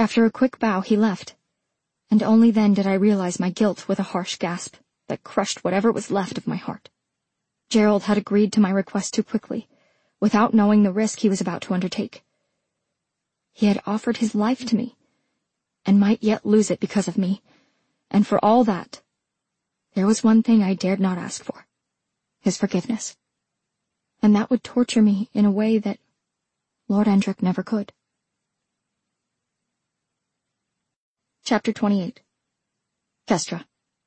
After a quick bow, he left, and only then did I realize my guilt with a harsh gasp that crushed whatever was left of my heart. Gerald had agreed to my request too quickly, without knowing the risk he was about to undertake. He had offered his life to me, and might yet lose it because of me, and for all that, there was one thing I dared not ask for, his forgiveness. And that would torture me in a way that Lord Endrick never could. Chapter 28. Kestra.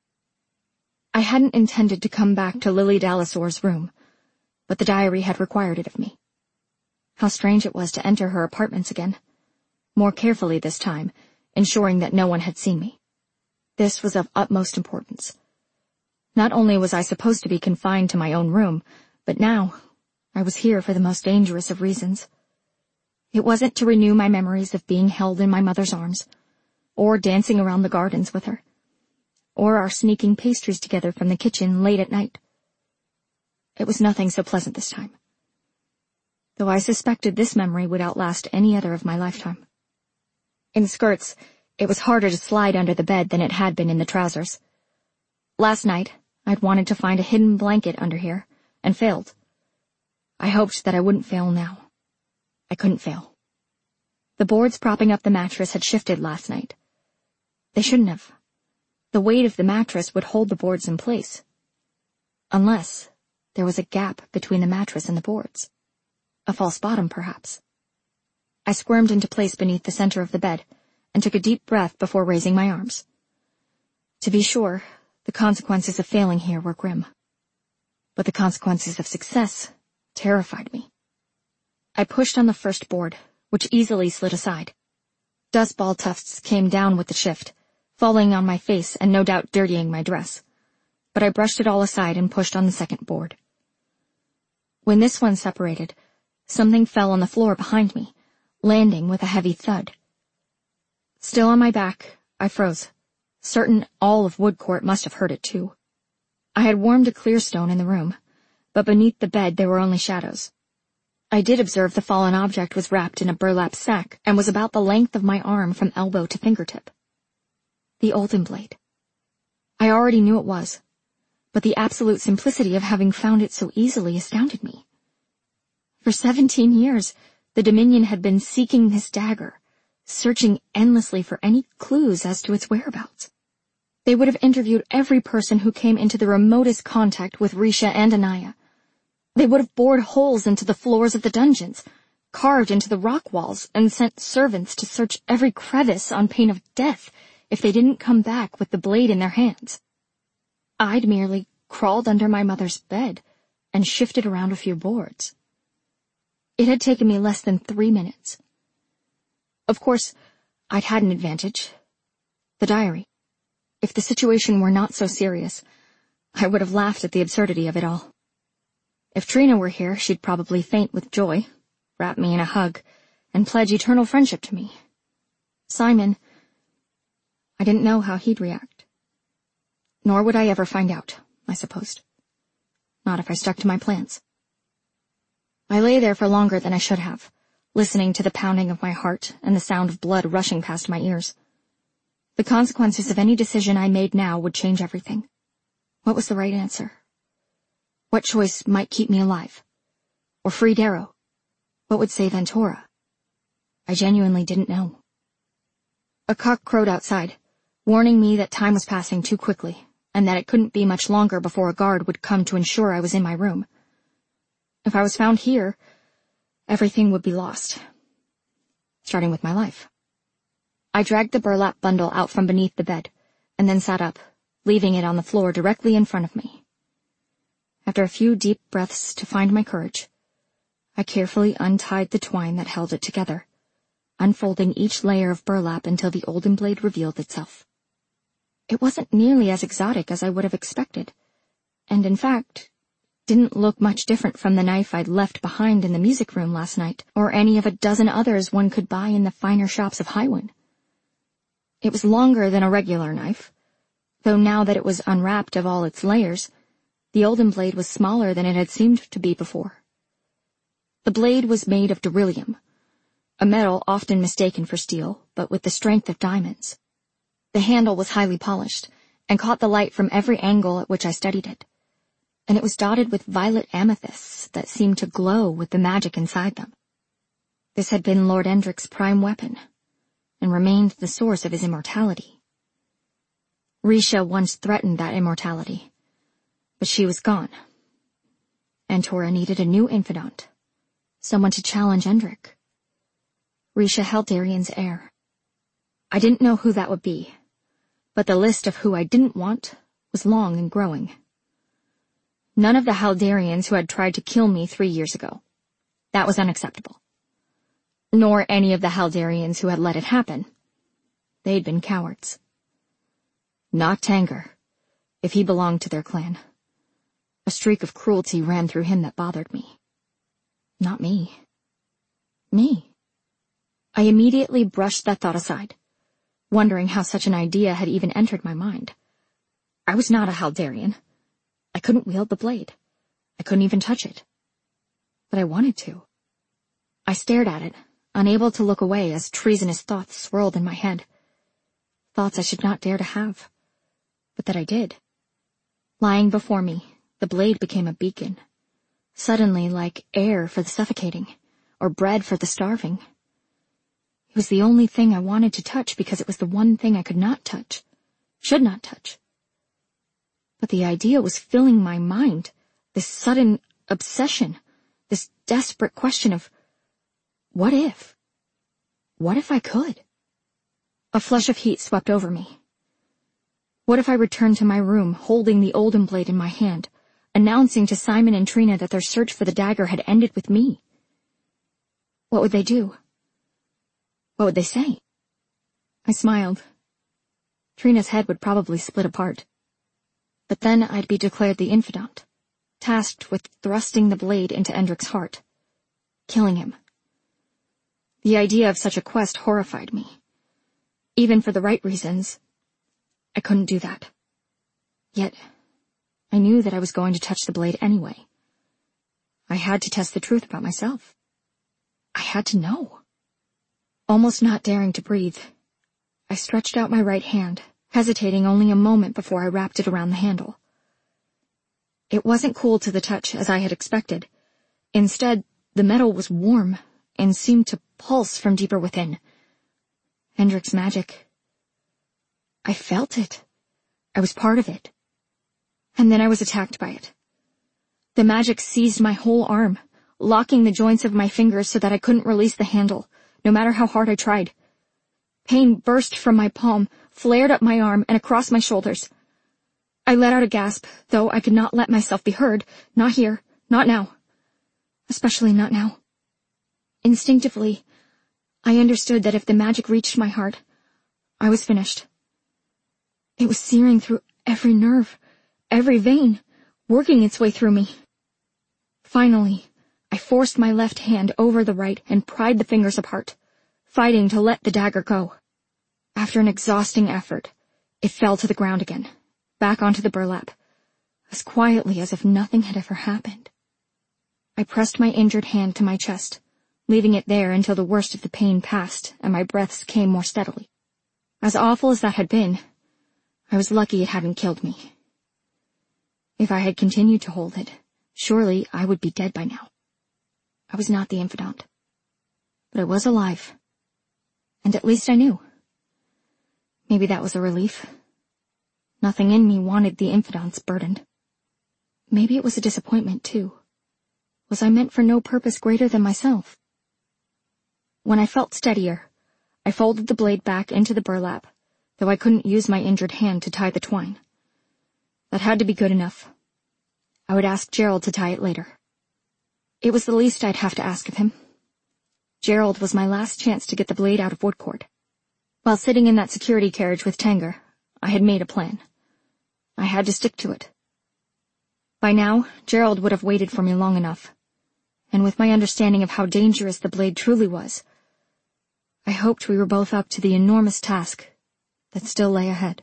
I hadn't intended to come back to Lily Dalisaur's room, but the diary had required it of me. How strange it was to enter her apartments again, more carefully this time, ensuring that no one had seen me. This was of utmost importance. Not only was I supposed to be confined to my own room, but now I was here for the most dangerous of reasons. It wasn't to renew my memories of being held in my mother's arms, or dancing around the gardens with her, or our sneaking pastries together from the kitchen late at night. It was nothing so pleasant this time, though I suspected this memory would outlast any other of my lifetime. In skirts, it was harder to slide under the bed than it had been in the trousers. Last night, I'd wanted to find a hidden blanket under here, and failed. I hoped that I wouldn't fail now. I couldn't fail. The boards propping up the mattress had shifted last night. They shouldn't have. The weight of the mattress would hold the boards in place. Unless there was a gap between the mattress and the boards. A false bottom, perhaps. I squirmed into place beneath the center of the bed, and took a deep breath before raising my arms. To be sure, the consequences of failing here were grim. But the consequences of success terrified me. I pushed on the first board, which easily slid aside. Dust ball tufts came down with the shift, falling on my face and no doubt dirtying my dress. But I brushed it all aside and pushed on the second board. When this one separated, something fell on the floor behind me, landing with a heavy thud. Still on my back, I froze, certain all of Woodcourt must have heard it too. I had warmed a clear stone in the room, but beneath the bed there were only shadows. I did observe the fallen object was wrapped in a burlap sack and was about the length of my arm from elbow to fingertip. The Olden Blade. I already knew it was, but the absolute simplicity of having found it so easily astounded me. For 17 years, the Dominion had been seeking this dagger, searching endlessly for any clues as to its whereabouts. They would have interviewed every person who came into the remotest contact with Risha and Anaya. They would have bored holes into the floors of the dungeons, carved into the rock walls, and sent servants to search every crevice on pain of death if they didn't come back with the blade in their hands. I'd merely crawled under my mother's bed and shifted around a few boards. It had taken me less than 3 minutes. Of course, I'd had an advantage. The diary. If the situation were not so serious, I would have laughed at the absurdity of it all. If Trina were here, she'd probably faint with joy, wrap me in a hug, and pledge eternal friendship to me. Simon, I didn't know how he'd react. Nor would I ever find out, I supposed. Not if I stuck to my plans. I lay there for longer than I should have, listening to the pounding of my heart and the sound of blood rushing past my ears. The consequences of any decision I made now would change everything. What was the right answer? What choice might keep me alive? Or free Darrow? What would save Ventura? I genuinely didn't know. A cock crowed outside, warning me that time was passing too quickly, and that it couldn't be much longer before a guard would come to ensure I was in my room. If I was found here, everything would be lost. Starting with my life. I dragged the burlap bundle out from beneath the bed, and then sat up, leaving it on the floor directly in front of me. After a few deep breaths to find my courage, I carefully untied the twine that held it together, unfolding each layer of burlap until the Olden Blade revealed itself. It wasn't nearly as exotic as I would have expected, and in fact, didn't look much different from the knife I'd left behind in the music room last night, or any of a dozen others one could buy in the finer shops of Highwind. It was longer than a regular knife, though now that it was unwrapped of all its layers, the Olden Blade was smaller than it had seemed to be before. The blade was made of beryllium, a metal often mistaken for steel, but with the strength of diamonds. The handle was highly polished, and caught the light from every angle at which I studied it, and it was dotted with violet amethysts that seemed to glow with the magic inside them. This had been Lord Endrick's prime weapon, and remained the source of his immortality. Risha once threatened that immortality, but she was gone, and Tora needed a new infidant, someone to challenge Endrick. Risha held Darien's heir. I didn't know who that would be, but the list of who I didn't want was long and growing. None of the Haldarians who had tried to kill me 3 years ago. That was unacceptable. Nor any of the Haldarians who had let it happen. They'd been cowards. Not Tanger, if he belonged to their clan. A streak of cruelty ran through him that bothered me. Not me. Me. I immediately brushed that thought aside, wondering how such an idea had even entered my mind. I was not a Haldarian. I couldn't wield the blade. I couldn't even touch it. But I wanted to. I stared at it, unable to look away as treasonous thoughts swirled in my head. Thoughts I should not dare to have, but that I did. Lying before me, the blade became a beacon, suddenly like air for the suffocating, or bread for the starving. It was the only thing I wanted to touch because it was the one thing I could not touch, should not touch. But the idea was filling my mind, this sudden obsession, this desperate question of, what if? What if I could? A flush of heat swept over me. What if I returned to my room, holding the Olden blade in my hand, announcing to Simon and Trina that their search for the dagger had ended with me? What would they do? What would they say? I smiled. Trina's head would probably split apart. But then I'd be declared the infidant, tasked with thrusting the blade into Endrick's heart, killing him. The idea of such a quest horrified me. Even for the right reasons, I couldn't do that. Yet, I knew that I was going to touch the blade anyway. I had to test the truth about myself. I had to know. Almost not daring to breathe, I stretched out my right hand, hesitating only a moment before I wrapped it around the handle. It wasn't cool to the touch as I had expected. Instead, the metal was warm and seemed to pulse from deeper within. Endrick's magic. I felt it. I was part of it. And then I was attacked by it. The magic seized my whole arm, locking the joints of my fingers so that I couldn't release the handle, no matter how hard I tried. Pain burst from my palm, flared up my arm and across my shoulders. I let out a gasp, though I could not let myself be heard. Not here, not now. Especially not now. Instinctively, I understood that if the magic reached my heart, I was finished. It was searing through every nerve, every vein, working its way through me. Finally, I forced my left hand over the right and pried the fingers apart, fighting to let the dagger go. After an exhausting effort, it fell to the ground again, back onto the burlap, as quietly as if nothing had ever happened. I pressed my injured hand to my chest, leaving it there until the worst of the pain passed and my breaths came more steadily. As awful as that had been, I was lucky it hadn't killed me. If I had continued to hold it, surely I would be dead by now. I was not the infidant, but I was alive, and at least I knew. Maybe that was a relief. Nothing in me wanted the infidant's burden. Maybe it was a disappointment, too. Was I meant for no purpose greater than myself? When I felt steadier, I folded the blade back into the burlap, though I couldn't use my injured hand to tie the twine. That had to be good enough. I would ask Gerald to tie it later. It was the least I'd have to ask of him. Gerald was my last chance to get the blade out of Woodcourt. While sitting in that security carriage with Tanger, I had made a plan. I had to stick to it. By now, Gerald would have waited for me long enough, and with my understanding of how dangerous the blade truly was, I hoped we were both up to the enormous task that still lay ahead.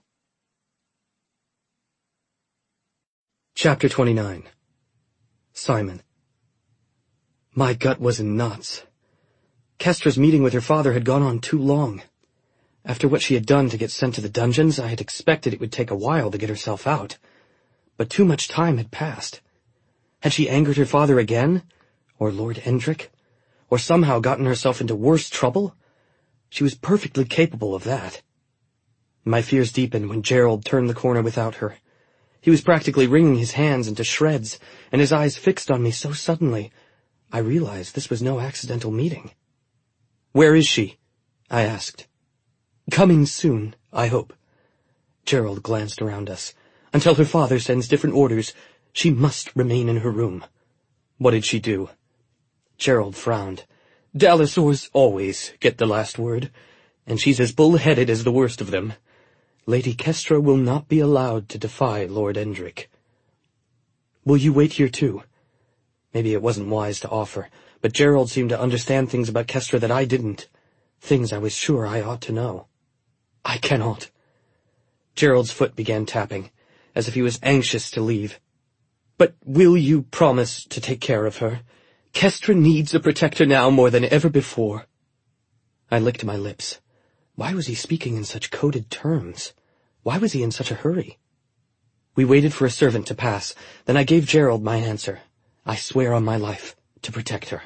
Chapter 29. Simon. My gut was in knots. Kestra's meeting with her father had gone on too long. After what she had done to get sent to the dungeons, I had expected it would take a while to get herself out. But too much time had passed. Had she angered her father again? Or Lord Endrick? Or somehow gotten herself into worse trouble? She was perfectly capable of that. My fears deepened when Gerald turned the corner without her. He was practically wringing his hands into shreds, and his eyes fixed on me so suddenly, I realized this was no accidental meeting. "Where is she?" I asked. "Coming soon, I hope." Gerald glanced around us. "Until her father sends different orders, she must remain in her room." "What did she do?" Gerald frowned. "Dalasaurs always get the last word, and she's as bull-headed as the worst of them. Lady Kestra will not be allowed to defy Lord Endrick." "Will you wait here too?" Maybe it wasn't wise to offer, but Gerald seemed to understand things about Kestra that I didn't. Things I was sure I ought to know. "I cannot." Gerald's foot began tapping, as if he was anxious to leave. "But will you promise to take care of her? Kestra needs a protector now more than ever before." I licked my lips. Why was he speaking in such coded terms? Why was he in such a hurry? We waited for a servant to pass, then I gave Gerald my answer. "I swear on my life to protect her."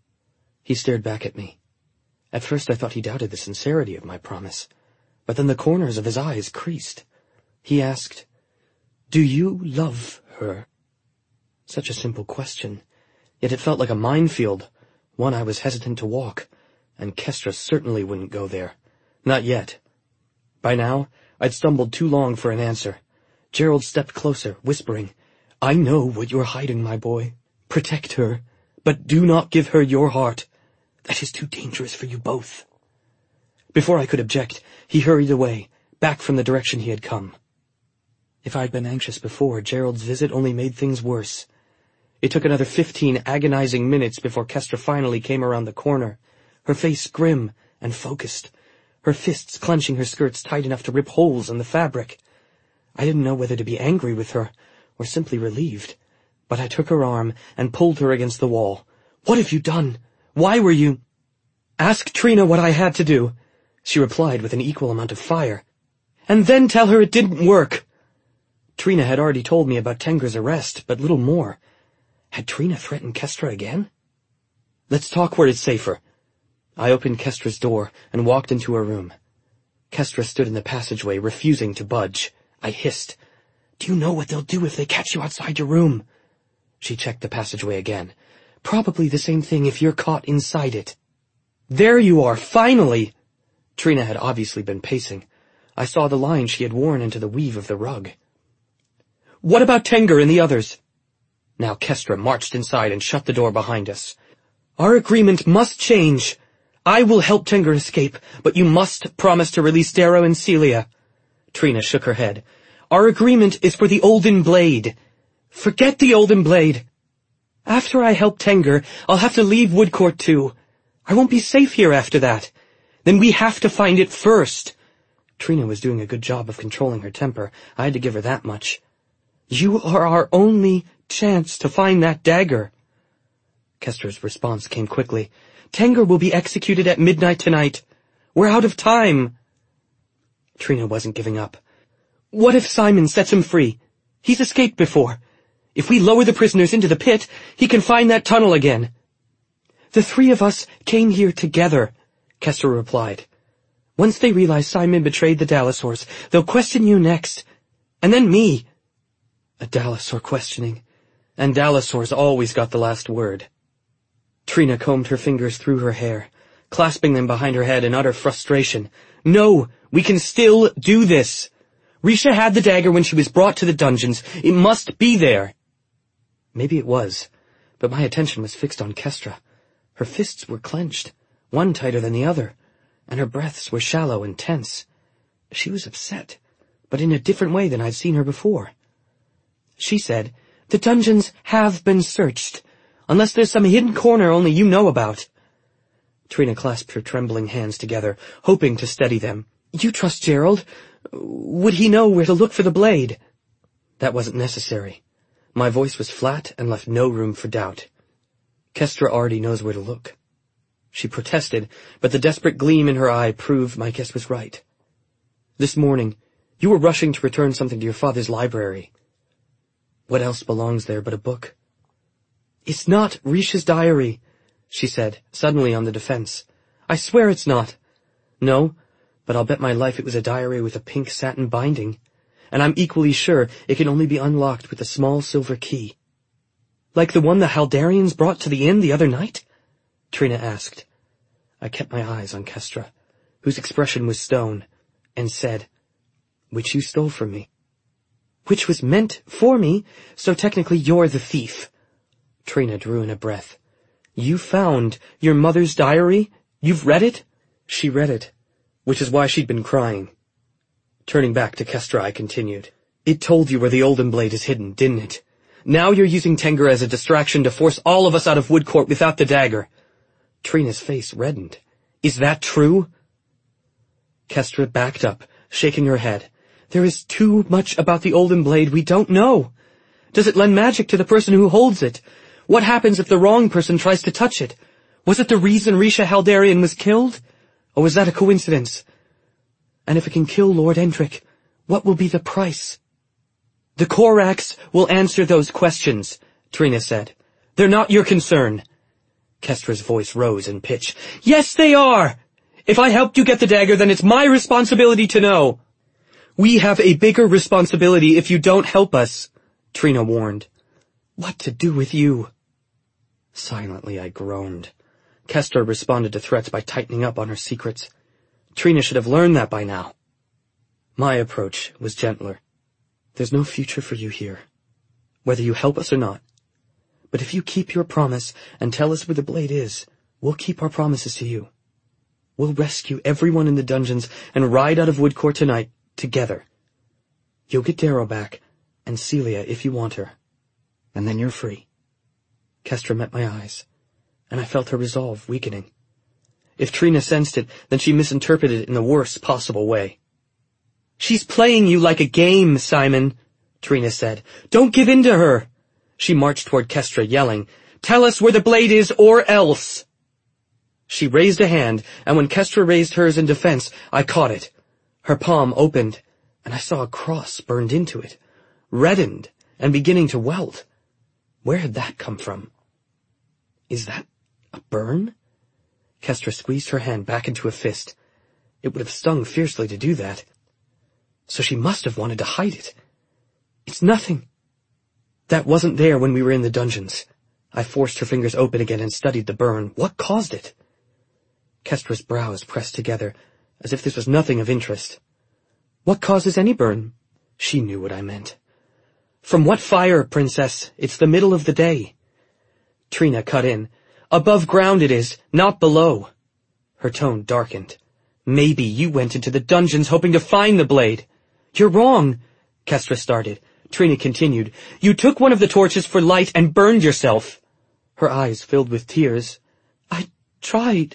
He stared back at me. At first I thought he doubted the sincerity of my promise, but then the corners of his eyes creased. He asked, "Do you love her?" Such a simple question, yet it felt like a minefield, one I was hesitant to walk, and Kestra certainly wouldn't go there. Not yet. By now, I'd stumbled too long for an answer. Gerald stepped closer, whispering, "I know what you're hiding, my boy. Protect her, but do not give her your heart. That is too dangerous for you both." Before I could object, he hurried away, back from the direction he had come. If I'd been anxious before, Gerald's visit only made things worse. It took another 15 agonizing minutes before Kestra finally came around the corner, her face grim and focused, her fists clenching her skirts tight enough to rip holes in the fabric. I didn't know whether to be angry with her or simply relieved, but I took her arm and pulled her against the wall. "What have you done? Why were you—" "Ask Trina what I had to do," she replied with an equal amount of fire. "And then tell her it didn't work." Trina had already told me about Tenger's arrest, but little more. Had Trina threatened Kestra again? "Let's talk where it's safer." I opened Kestra's door and walked into her room. Kestra stood in the passageway, refusing to budge. I hissed, "Do you know what they'll do if they catch you outside your room?" She checked the passageway again. "Probably the same thing if you're caught inside it." "There you are, finally!" Trina had obviously been pacing. I saw the line she had worn into the weave of the rug. "What about Tenger and the others?" Now Kestra marched inside and shut the door behind us. "Our agreement must change. I will help Tenger escape, but you must promise to release Darrow and Celia." Trina shook her head. "Our agreement is for the Olden Blade." "Forget the Olden Blade. After I help Tenger, I'll have to leave Woodcourt too. I won't be safe here after that. Then we have to find it first." Trina was doing a good job of controlling her temper. I had to give her that much. "You are our only chance to find that dagger." Kestra's response came quickly. "Tenger will be executed at midnight tonight. We're out of time." Trina wasn't giving up. "What if Simon sets him free? He's escaped before. If we lower the prisoners into the pit, he can find that tunnel again." "The three of us came here together," Kestra replied. "Once they realize Simon betrayed the Dalasaurs, they'll question you next. And then me." A Dalasaur questioning. And Dalasaurs always got the last word. Trina combed her fingers through her hair, clasping them behind her head in utter frustration. "No, we can still do this. Risha had the dagger when she was brought to the dungeons. It must be there." Maybe it was, but my attention was fixed on Kestra. Her fists were clenched, one tighter than the other, and her breaths were shallow and tense. She was upset, but in a different way than I'd seen her before. She said, "The dungeons have been searched, unless there's some hidden corner only you know about." Trina clasped her trembling hands together, hoping to steady them. "You trust Gerald? Would he know where to look for the blade?" That wasn't necessary. My voice was flat and left no room for doubt. Kestra already knows where to look. She protested, but the desperate gleam in her eye proved my guess was right. This morning, you were rushing to return something to your father's library. What else belongs there but a book? It's not Risha's diary, she said, suddenly on the defense. I swear it's not. No, but I'll bet my life it was a diary with a pink satin binding, and I'm equally sure it can only be unlocked with a small silver key. Like the one the Haldarians brought to the inn the other night? Trina asked. I kept my eyes on Kestra, whose expression was stone, and said, Which you stole from me. Which was meant for me, so technically you're the thief. Trina drew in a breath. You found your mother's diary? You've read it? She read it, which is why she'd been crying. Turning back to Kestra, I continued. It told you where the Olden Blade is hidden, didn't it? Now you're using Tengur as a distraction to force all of us out of Woodcourt without the dagger. Trina's face reddened. Is that true? Kestra backed up, shaking her head. There is too much about the Olden Blade we don't know. Does it lend magic to the person who holds it? What happens if the wrong person tries to touch it? Was it the reason Risha Haldarian was killed? Or was that a coincidence? And if it can kill Lord Endrick, what will be the price? The Corax will answer those questions, Trina said. They're not your concern. Kestra's voice rose in pitch. Yes, they are! If I helped you get the dagger, then it's my responsibility to know. We have a bigger responsibility if you don't help us, Trina warned. What to do with you? Silently, I groaned. Kestra responded to threats by tightening up on her secrets. Trina should have learned that by now. My approach was gentler. There's no future for you here, whether you help us or not. But if you keep your promise and tell us where the blade is, we'll keep our promises to you. We'll rescue everyone in the dungeons and ride out of Woodcourt tonight, together. You'll get Darrow back, and Celia if you want her. And then you're free. Kestra met my eyes, and I felt her resolve weakening. If Trina sensed it, then she misinterpreted it in the worst possible way. She's playing you like a game, Simon, Trina said. Don't give in to her. She marched toward Kestra, yelling, Tell us where the blade is, or else. She raised a hand, and when Kestra raised hers in defense, I caught it. Her palm opened, and I saw a cross burned into it, reddened and beginning to welt. Where had that come from? Is that a burn? Kestra squeezed her hand back into a fist. It would have stung fiercely to do that. So she must have wanted to hide it. It's nothing. That wasn't there when we were in the dungeons. I forced her fingers open again and studied the burn. What caused it? Kestra's brows pressed together, as if this was nothing of interest. What causes any burn? She knew what I meant. From what fire, Princess? It's the middle of the day. Trina cut in. Above ground it is, not below. Her tone darkened. Maybe you went into the dungeons hoping to find the blade. You're wrong, Kestra started. Trina continued. You took one of the torches for light and burned yourself. Her eyes filled with tears. I tried.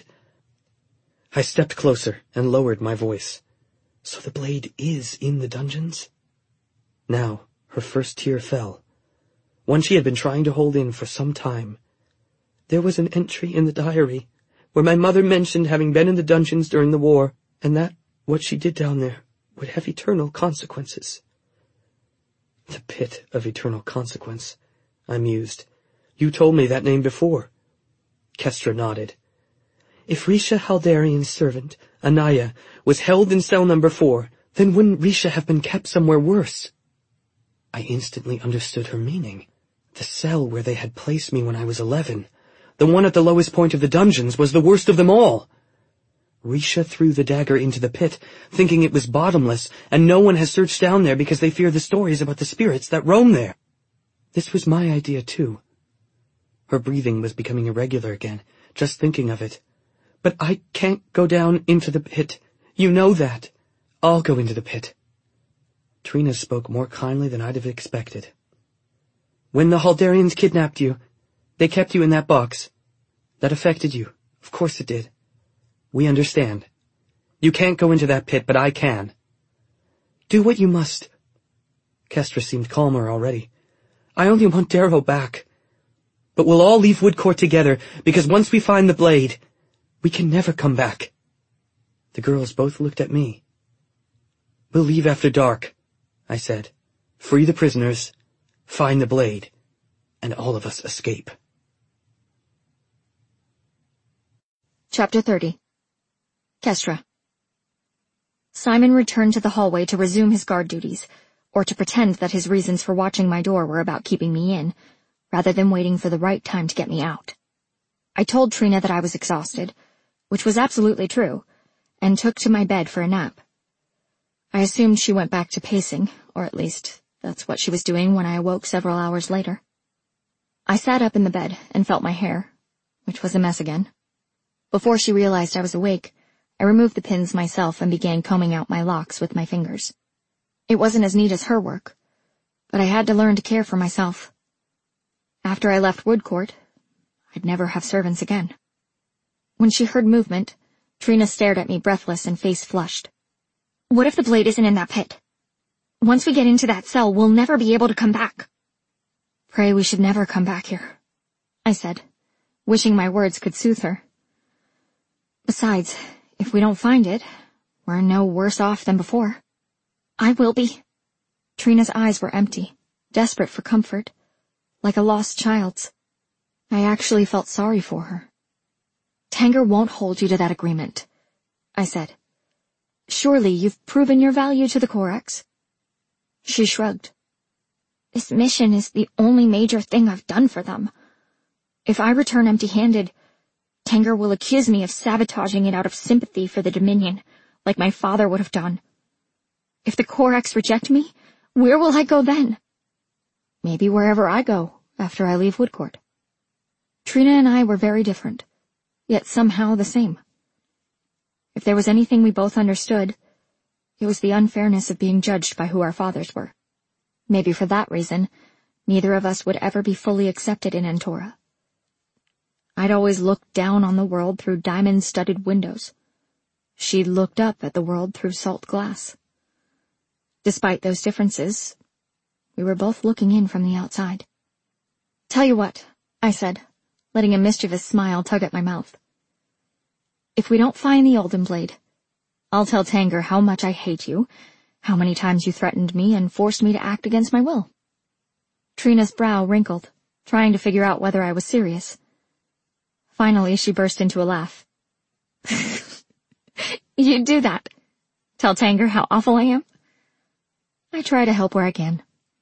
I stepped closer and lowered my voice. So the blade is in the dungeons? Now, her first tear fell. One she had been trying to hold in for some time. There was an entry in the diary where my mother mentioned having been in the dungeons during the war, and that what she did down there would have eternal consequences. The pit of eternal consequence, I mused. You told me that name before. Kestra nodded. If Risha Haldarian's servant, Anaya, was held in cell number 4, then wouldn't Risha have been kept somewhere worse? I instantly understood her meaning. The cell where they had placed me when I was 11, the one at the lowest point of the dungeons, was the worst of them all. Risha threw the dagger into the pit, thinking it was bottomless, and no one has searched down there because they fear the stories about the spirits that roam there. This was my idea, too. Her breathing was becoming irregular again, just thinking of it. But I can't go down into the pit. You know that. I'll go into the pit. Trina spoke more kindly than I'd have expected. When the Haldarians kidnapped you, they kept you in that box. That affected you. Of course it did. We understand. You can't go into that pit, but I can. Do what you must. Kestra seemed calmer already. I only want Darrow back. But we'll all leave Woodcourt together, because once we find the blade, We can never come back. The girls both looked at me. We'll leave after dark, I said. Free the prisoners, find the blade, and all of us escape. Chapter 30. Kestra. Simon returned to the hallway to resume his guard duties, or to pretend that his reasons for watching my door were about keeping me in, rather than waiting for the right time to get me out. I told Trina that I was exhausted, which was absolutely true, and took to my bed for a nap. I assumed she went back to pacing, or at least that's what she was doing when I awoke several hours later. I sat up in the bed and felt my hair, which was a mess again. Before she realized I was awake, I removed the pins myself and began combing out my locks with my fingers. It wasn't as neat as her work, but I had to learn to care for myself. After I left Woodcourt, I'd never have servants again. When she heard movement, Trina stared at me breathless and face flushed. What if the blade isn't in that pit? Once we get into that cell, we'll never be able to come back. Pray we should never come back here, I said, wishing my words could soothe her. Besides, if we don't find it, we're no worse off than before. I will be. Trina's eyes were empty, desperate for comfort, like a lost child's. I actually felt sorry for her. Tanger won't hold you to that agreement, I said. Surely you've proven your value to the Corax. She shrugged. This mission is the only major thing I've done for them. If I return empty-handed, Tanger will accuse me of sabotaging it out of sympathy for the Dominion, like my father would have done. If the Corax reject me, where will I go then? Maybe wherever I go, after I leave Woodcourt. Trina and I were very different, yet somehow the same. If there was anything we both understood, it was the unfairness of being judged by who our fathers were. Maybe for that reason, neither of us would ever be fully accepted in Antora. I'd always looked down on the world through diamond-studded windows. She'd looked up at the world through salt glass. Despite those differences, we were both looking in from the outside. Tell you what, I said, letting a mischievous smile tug at my mouth. If we don't find the Olden Blade, I'll tell Tanger how much I hate you, how many times you threatened me and forced me to act against my will. Trina's brow wrinkled, trying to figure out whether I was serious. Finally, she burst into a laugh. You'd do that? Tell Tanger how awful I am? I try to help where I can.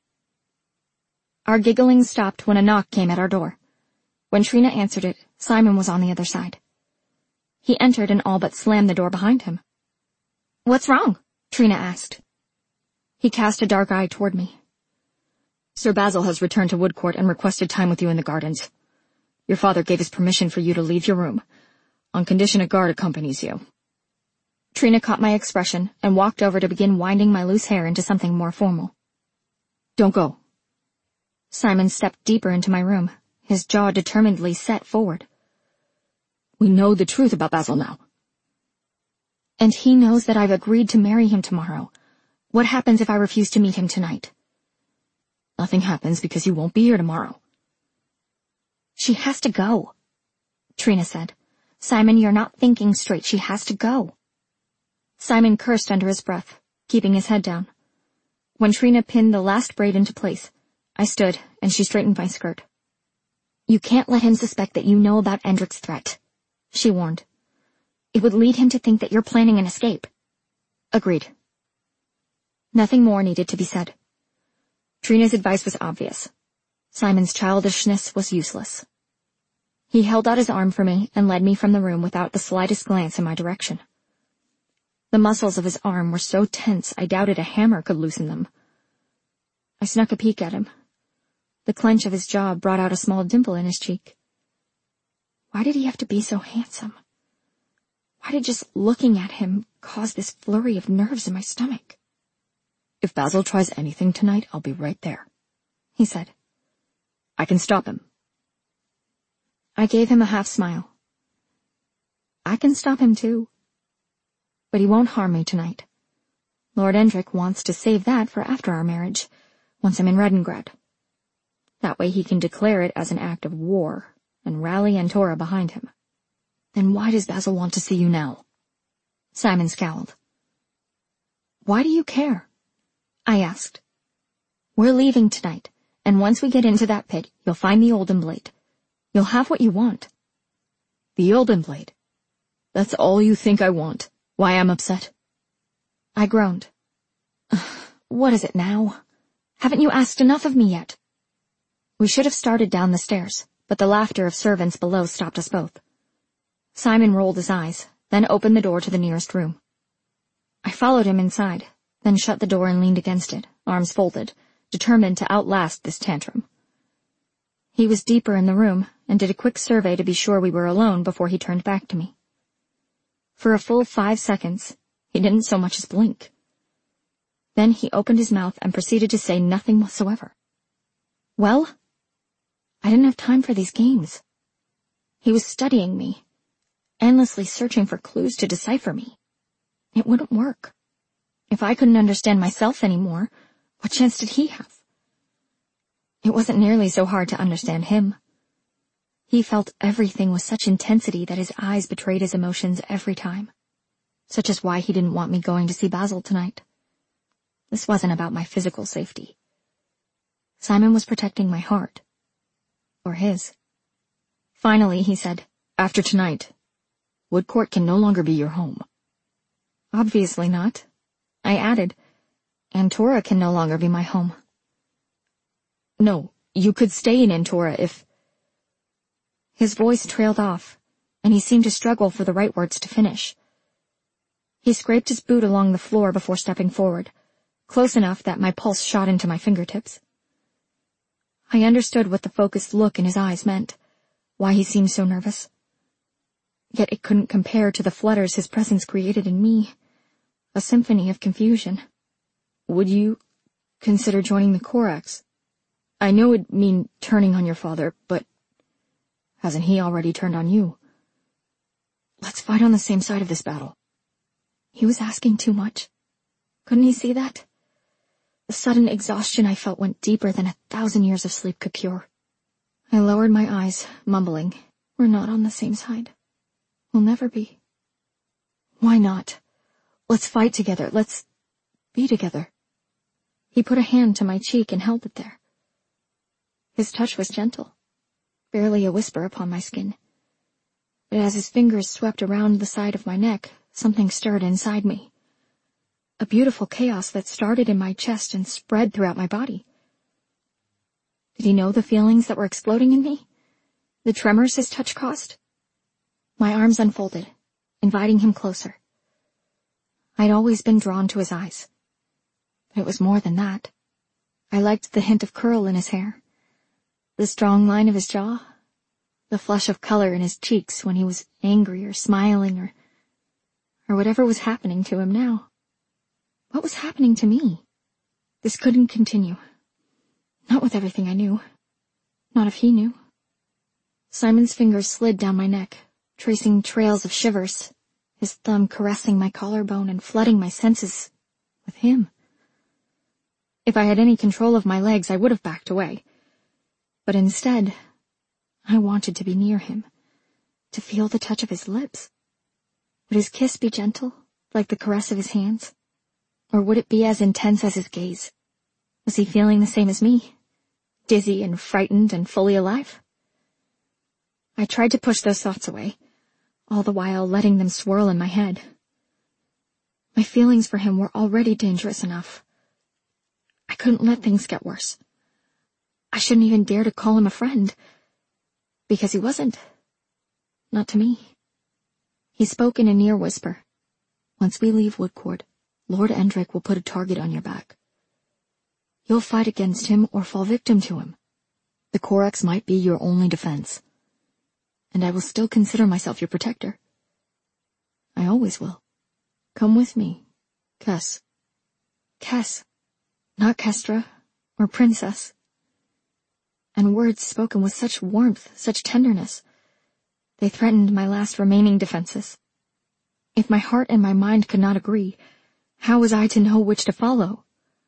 Our giggling stopped when a knock came at our door. When Trina answered it, Simon was on the other side. He entered and all but slammed the door behind him. What's wrong? Trina asked. He cast a dark eye toward me. Sir Basil has returned to Woodcourt and requested time with you in the gardens. Your father gave his permission for you to leave your room, on condition a guard accompanies you. Trina caught my expression and walked over to begin winding my loose hair into something more formal. Don't go. Simon stepped deeper into my room, his jaw determinedly set forward. We know the truth about Basil now. And he knows that I've agreed to marry him tomorrow. What happens if I refuse to meet him tonight? Nothing happens because you won't be here tomorrow. She has to go, Trina said. Simon, you're not thinking straight. She has to go. Simon cursed under his breath, keeping his head down. When Trina pinned the last braid into place, I stood and she straightened my skirt. You can't let him suspect that you know about Endrick's threat, she warned. It would lead him to think that you're planning an escape. Agreed. Nothing more needed to be said. Trina's advice was obvious. Simon's childishness was useless. He held out his arm for me and led me from the room without the slightest glance in my direction. The muscles of his arm were so tense I doubted a hammer could loosen them. I snuck a peek at him. The clench of his jaw brought out a small dimple in his cheek. Why did he have to be so handsome? Why did just looking at him cause this flurry of nerves in my stomach? If Basil tries anything tonight, I'll be right there, he said. I can stop him. I gave him a half smile. I can stop him too. But he won't harm me tonight. Lord Endrick wants to save that for after our marriage, once I'm in Redengrad. That way he can declare it as an act of war and rally Antora behind him. Then why does Basil want to see you now? Simon scowled. Why do you care? I asked. We're leaving tonight, and once we get into that pit, you'll find the Olden Blade. You'll have what you want. The Olden Blade? That's all you think I want? Why I'm upset? I groaned. What is it now? Haven't you asked enough of me yet? We should have started down the stairs, but the laughter of servants below stopped us both. Simon rolled his eyes, then opened the door to the nearest room. I followed him inside, then shut the door and leaned against it, arms folded, determined to outlast this tantrum. He was deeper in the room and did a quick survey to be sure we were alone before he turned back to me. For a full 5 seconds, he didn't so much as blink. Then he opened his mouth and proceeded to say nothing whatsoever. Well? I didn't have time for these games. He was studying me, endlessly searching for clues to decipher me. It wouldn't work. If I couldn't understand myself anymore, what chance did he have? It wasn't nearly so hard to understand him. He felt everything with such intensity that his eyes betrayed his emotions every time. Such is why he didn't want me going to see Basil tonight. This wasn't about my physical safety. Simon was protecting my heart. Or his. Finally, he said, After tonight, Woodcourt can no longer be your home. Obviously not. I added, Antora can no longer be my home. No, you could stay in Antora if... His voice trailed off, and he seemed to struggle for the right words to finish. He scraped his boot along the floor before stepping forward, close enough that my pulse shot into my fingertips. I understood what the focused look in his eyes meant, why he seemed so nervous. Yet it couldn't compare to the flutters his presence created in me, a symphony of confusion. Would you consider joining the Corax? I know it'd mean turning on your father, but hasn't he already turned on you? Let's fight on the same side of this battle. He was asking too much. Couldn't he see that? The sudden exhaustion I felt went deeper than 1,000 years of sleep could cure. I lowered my eyes, mumbling, We're not on the same side. We'll never be. Why not? Let's fight together. Let's be together. He put a hand to my cheek and held it there. His touch was gentle, barely a whisper upon my skin. But as his fingers swept around the side of my neck, something stirred inside me. A beautiful chaos that started in my chest and spread throughout my body. Did he know the feelings that were exploding in me? The tremors his touch caused? My arms unfolded, inviting him closer. I'd always been drawn to his eyes. But it was more than that. I liked the hint of curl in his hair, the strong line of his jaw, the flush of color in his cheeks when he was angry or smiling or whatever was happening to him now. What was happening to me? This couldn't continue. Not with everything I knew. Not if he knew. Simon's fingers slid down my neck, tracing trails of shivers, his thumb caressing my collarbone and flooding my senses with him. If I had any control of my legs, I would have backed away. But instead, I wanted to be near him, to feel the touch of his lips. Would his kiss be gentle, like the caress of his hands? Or would it be as intense as his gaze? Was he feeling the same as me? Dizzy and frightened and fully alive? I tried to push those thoughts away, all the while letting them swirl in my head. My feelings for him were already dangerous enough. I couldn't let things get worse. I shouldn't even dare to call him a friend, because he wasn't. Not to me. He spoke in a near whisper. Once we leave Woodcourt, Lord Endrick will put a target on your back. You'll fight against him or fall victim to him. The Corax might be your only defense. And I will still consider myself your protector. I always will. Come with me, Kes. Kes, not Kestra, or Princess. And words spoken with such warmth, such tenderness. They threatened my last remaining defenses. If my heart and my mind could not agree, how was I to know which to follow?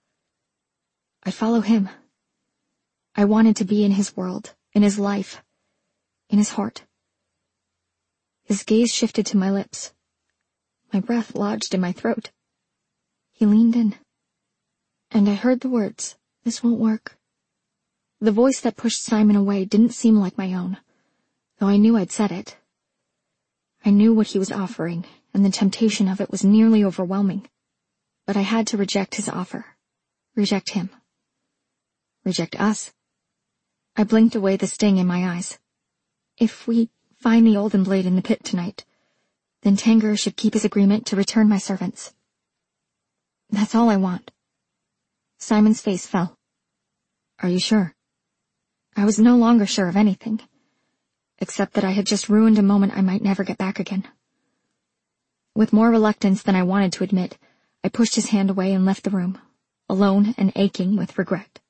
I'd follow him. I wanted to be in his world, in his life, in his heart. His gaze shifted to my lips. My breath lodged in my throat. He leaned in, and I heard the words, "This won't work." The voice that pushed Simon away didn't seem like my own, though I knew I'd said it. I knew what he was offering, and the temptation of it was nearly overwhelming. But I had to reject his offer. Reject him. Reject us. I blinked away the sting in my eyes. If we find the Olden Blade in the pit tonight, then Tanger should keep his agreement to return my servants. That's all I want. Simon's face fell. Are you sure? I was no longer sure of anything, except that I had just ruined a moment I might never get back again. With more reluctance than I wanted to admit, I pushed his hand away and left the room, alone and aching with regret.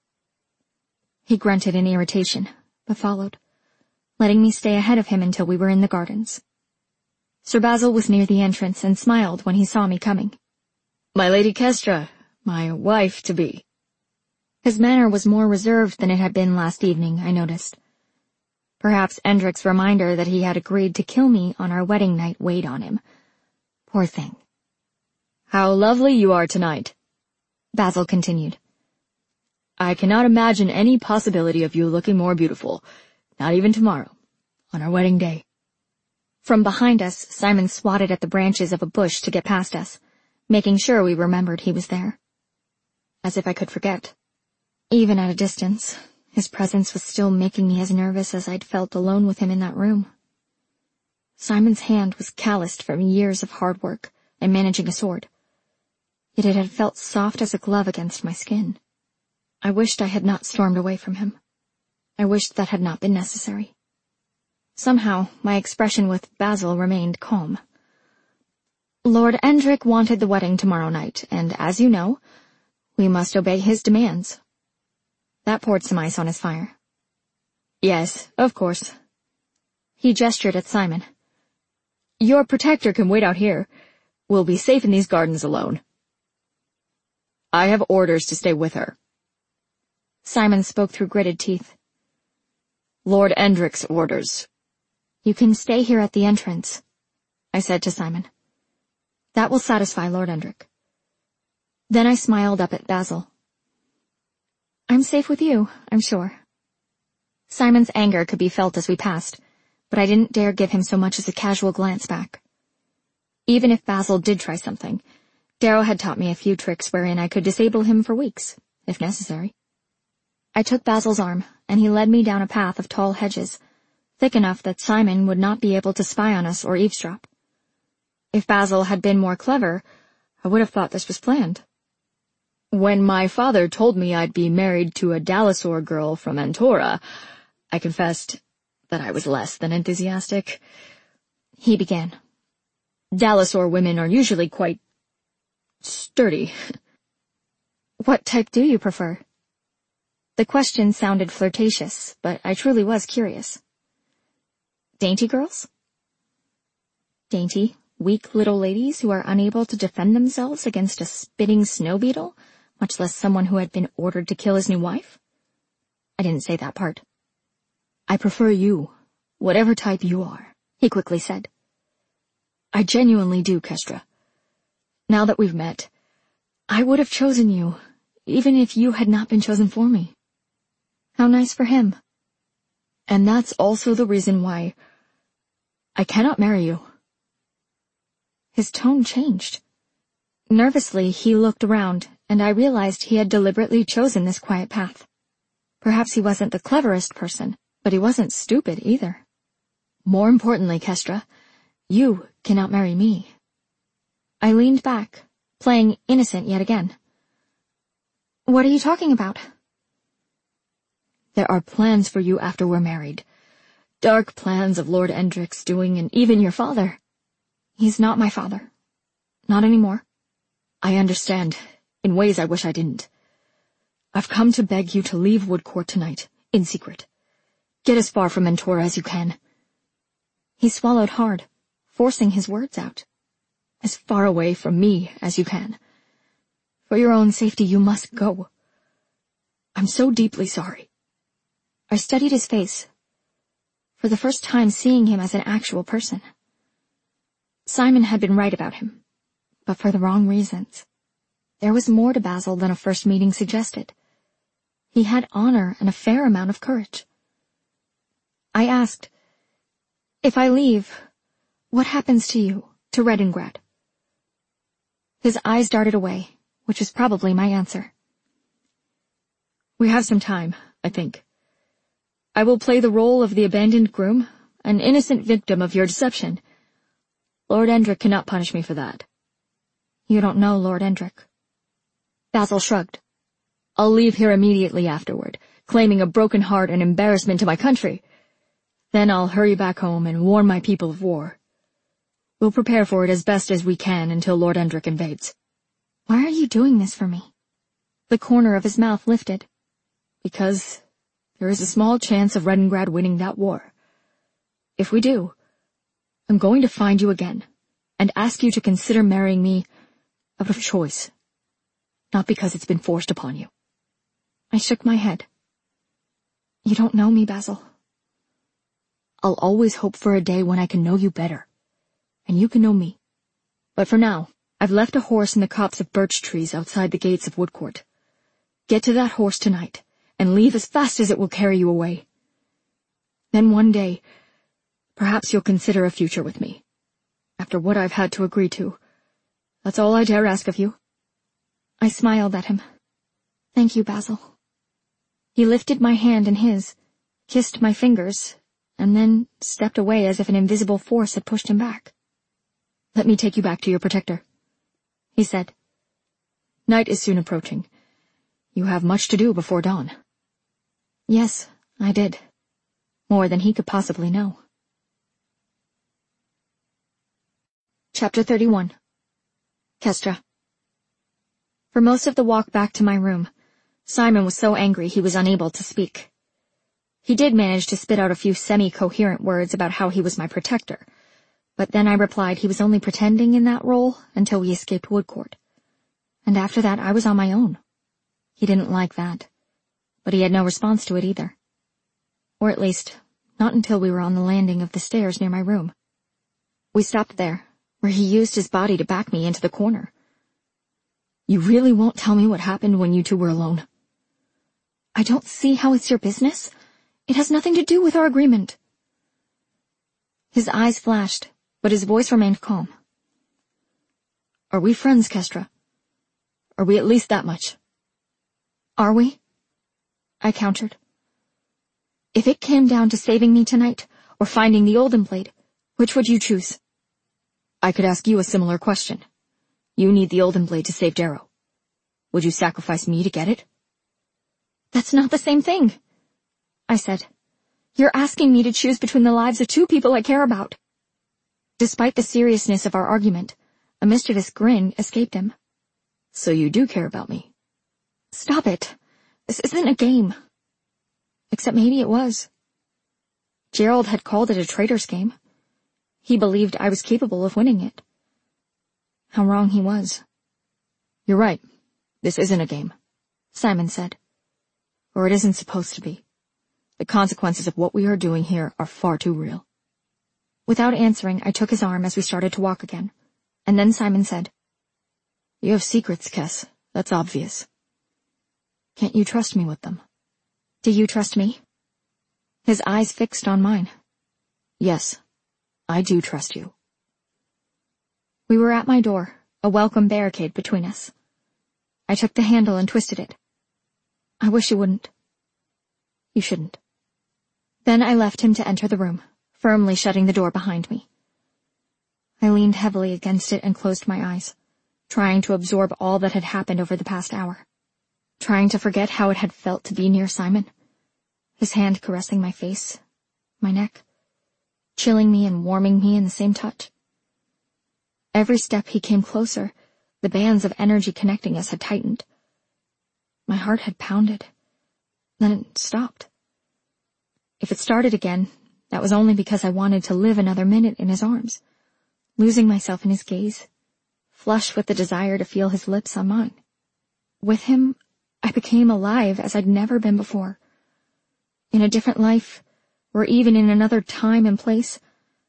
He grunted in irritation, but followed, letting me stay ahead of him until we were in the gardens. Sir Basil was near the entrance and smiled when he saw me coming. "My Lady Kestra, my wife-to-be." His manner was more reserved than it had been last evening, I noticed. Perhaps Endrick's reminder that he had agreed to kill me on our wedding night weighed on him. Poor thing. "How lovely you are tonight," Basil continued. "I cannot imagine any possibility of you looking more beautiful, not even tomorrow, on our wedding day." From behind us, Simon swatted at the branches of a bush to get past us, making sure we remembered he was there. As if I could forget. Even at a distance, his presence was still making me as nervous as I'd felt alone with him in that room. Simon's hand was calloused from years of hard work and managing a sword, yet it had felt soft as a glove against my skin. I wished I had not stormed away from him. I wished that had not been necessary. Somehow, my expression with Basil remained calm. "Lord Endrick wanted the wedding tomorrow night, and as you know, we must obey his demands." That poured some ice on his fire. "Yes, of course." He gestured at Simon. "Your protector can wait out here. We'll be safe in these gardens alone." "I have orders to stay with her." Simon spoke through gritted teeth. "Lord Endrick's orders." "You can stay here at the entrance," I said to Simon. "That will satisfy Lord Endrick." Then I smiled up at Basil. "I'm safe with you, I'm sure." Simon's anger could be felt as we passed, but I didn't dare give him so much as a casual glance back. Even if Basil did try something, Darrow had taught me a few tricks wherein I could disable him for weeks, if necessary. I took Basil's arm, and he led me down a path of tall hedges, thick enough that Simon would not be able to spy on us or eavesdrop. If Basil had been more clever, I would have thought this was planned. "When my father told me I'd be married to a Dalasaur girl from Antora, I confessed that I was less than enthusiastic," he began. "Dalasaur women are usually quite sturdy." "What type do you prefer?" The question sounded flirtatious, but I truly was curious. "Dainty girls?" Dainty, weak little ladies who are unable to defend themselves against a spitting snow beetle, much less someone who had been ordered to kill his new wife? I didn't say that part. "I prefer you, whatever type you are," he quickly said. "I genuinely do, Kestra. Now that we've met, I would have chosen you, even if you had not been chosen for me." How nice for him. "And that's also the reason why I cannot marry you." His tone changed. Nervously, he looked around, and I realized he had deliberately chosen this quiet path. Perhaps he wasn't the cleverest person, but he wasn't stupid either. "More importantly, Kestra, you cannot marry me." I leaned back, playing innocent yet again. "What are you talking about?" "There are plans for you after we're married. Dark plans of Lord Endrick's doing, and even your father." "He's not my father. Not anymore." "I understand. In ways I wish I didn't. I've come to beg you to leave Woodcourt tonight, in secret. Get as far from Antora as you can." He swallowed hard, forcing his words out. "As far away from me as you can. For your own safety, you must go. I'm so deeply sorry." I studied his face, for the first time seeing him as an actual person. Simon had been right about him, but for the wrong reasons. There was more to Basil than a first meeting suggested. He had honor and a fair amount of courage. I asked, "If I leave, what happens to you, to Redingrad?" His eyes darted away, which was probably my answer. "We have some time, I think. I will play the role of the abandoned groom, an innocent victim of your deception. Lord Endrick cannot punish me for that." "You don't know Lord Endrick." Basil shrugged. "I'll leave here immediately afterward, claiming a broken heart and embarrassment to my country. Then I'll hurry back home and warn my people of war. We'll prepare for it as best as we can until Lord Endrick invades." "Why are you doing this for me?" The corner of his mouth lifted. "Because there is a small chance of Redingrad winning that war. If we do, I'm going to find you again and ask you to consider marrying me out of choice, not because it's been forced upon you." I shook my head. "You don't know me, Basil." "I'll always hope for a day when I can know you better, and you can know me. But for now, I've left a horse in the copse of birch trees outside the gates of Woodcourt. Get to that horse tonight, and leave as fast as it will carry you away. Then one day, perhaps you'll consider a future with me. After what I've had to agree to, that's all I dare ask of you." I smiled at him. "Thank you, Basil." He lifted my hand in his, kissed my fingers, and then stepped away as if an invisible force had pushed him back. "Let me take you back to your protector," he said. "Night is soon approaching. You have much to do before dawn." Yes, I did. More than he could possibly know. Chapter 31. Kestra. For most of the walk back to my room, Simon was so angry he was unable to speak. He did manage to spit out a few semi-coherent words about how he was my protector, but then I replied he was only pretending in that role until we escaped Woodcourt. And after that I was on my own. He didn't like that, but he had no response to it either. Or at least, not until we were on the landing of the stairs near my room. We stopped there, where he used his body to back me into the corner. "You really won't tell me what happened when you two were alone?" "I don't see how it's your business. It has nothing to do with our agreement." His eyes flashed, but his voice remained calm. "Are we friends, Kestra? Are we at least that much?" "Are we?" I countered. "If it came down to saving me tonight, or finding the Olden Blade, which would you choose?" "I could ask you a similar question. You need the Olden Blade to save Darrow. Would you sacrifice me to get it?" "That's not the same thing," I said. "You're asking me to choose between the lives of two people I care about." Despite the seriousness of our argument, a mischievous grin escaped him. "So you do care about me?" "Stop it. This isn't a game." Except maybe it was. Gerald had called it a traitor's game. He believed I was capable of winning it. How wrong he was. "You're right. This isn't a game," Simon said. "Or it isn't supposed to be. The consequences of what we are doing here are far too real." Without answering, I took his arm as we started to walk again, and then Simon said, "You have secrets, Kes. That's obvious. Can't you trust me with them?" "Do you trust me?" His eyes fixed on mine. "Yes, I do trust you." We were at my door, a welcome barricade between us. I took the handle and twisted it. "I wish you wouldn't." "You shouldn't." Then I left him to enter the room, firmly shutting the door behind me. I leaned heavily against it and closed my eyes, trying to absorb all that had happened over the past hour, trying to forget how it had felt to be near Simon, his hand caressing my face, my neck, chilling me and warming me in the same touch. Every step he came closer, the bands of energy connecting us had tightened. My heart had pounded. Then it stopped. If it started again, that was only because I wanted to live another minute in his arms, losing myself in his gaze, flush with the desire to feel his lips on mine. With him, I became alive as I'd never been before. In a different life, or even in another time and place,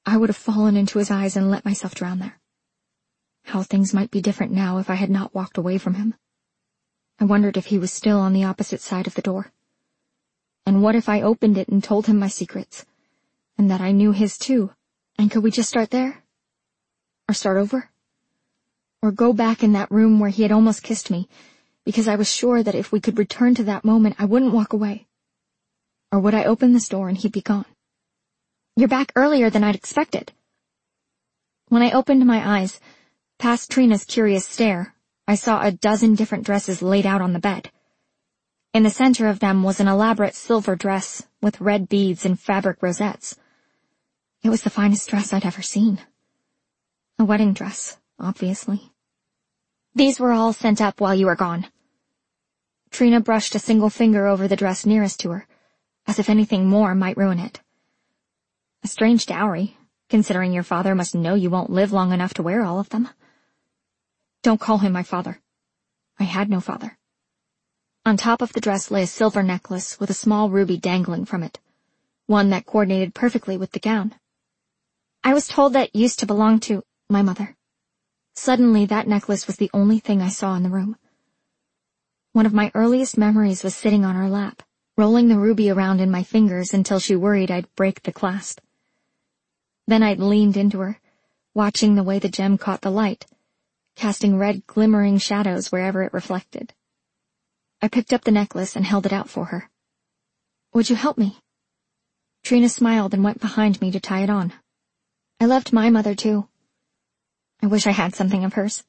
I would have fallen into his eyes and let myself drown there. How things might be different now if I had not walked away from him. I wondered if he was still on the opposite side of the door. And what if I opened it and told him my secrets, and that I knew his too, and could we just start there? Or start over? Or go back in that room where he had almost kissed me, because I was sure that if we could return to that moment, I wouldn't walk away. Or would I open this door and he'd be gone? "You're back earlier than I'd expected." When I opened my eyes, past Trina's curious stare, I saw a dozen different dresses laid out on the bed. In the center of them was an elaborate silver dress with red beads and fabric rosettes. It was the finest dress I'd ever seen. A wedding dress, obviously. "These were all sent up while you were gone." Trina brushed a single finger over the dress nearest to her, as if anything more might ruin it. "A strange dowry, considering your father must know you won't live long enough to wear all of them." "Don't call him my father. I had no father." On top of the dress lay a silver necklace with a small ruby dangling from it, one that coordinated perfectly with the gown. "I was told that used to belong to my mother." Suddenly, that necklace was the only thing I saw in the room. One of my earliest memories was sitting on her lap, rolling the ruby around in my fingers until she worried I'd break the clasp. Then I'd leaned into her, watching the way the gem caught the light, casting red glimmering shadows wherever it reflected. I picked up the necklace and held it out for her. "Would you help me?" Trina smiled and went behind me to tie it on. "I loved my mother, too. I wish I had something of hers."